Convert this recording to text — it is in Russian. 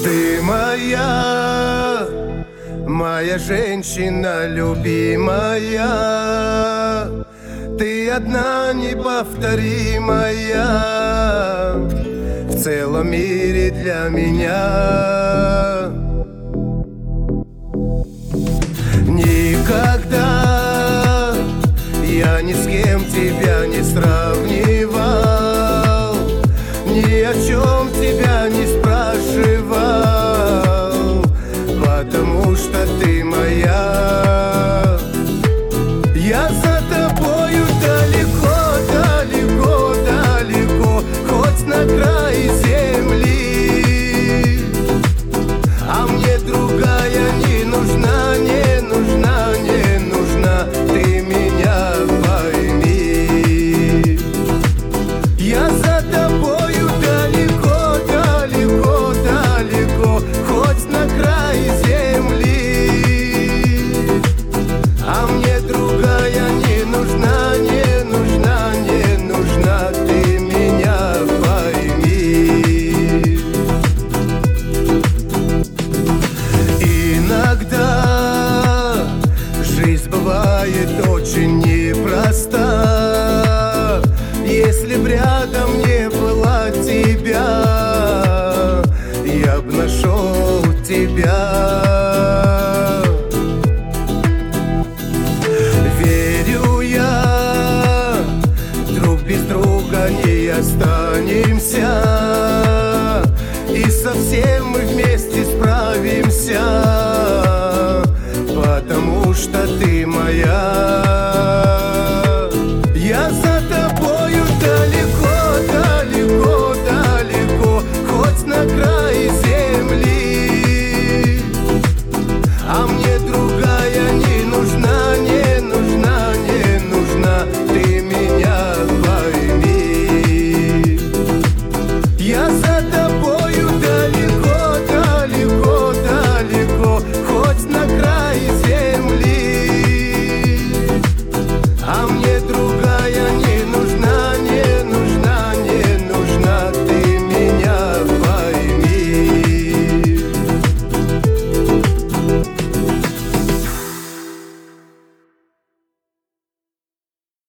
Ты моя, моя женщина любимая, ты одна неповторимая в целом мире для меня. Никогда я ни с кем тебя не сравнивал, ни о чем тебя не спрашивал, потому что ты моя. Я за тобою далеко, далеко, далеко, хоть на край земли, а мне другая не нужна, не нужна, не нужна, ты меня пойми. Я за тобою далеко, далеко, далеко, хоть на край земли, а мне другая не нужна, не нужна, не нужна, ты меня пойми. Иногда жизнь бывает очень непроста, если б рядом не было тебя, я б нашел тебя. Верю я, друг без друга не останемся,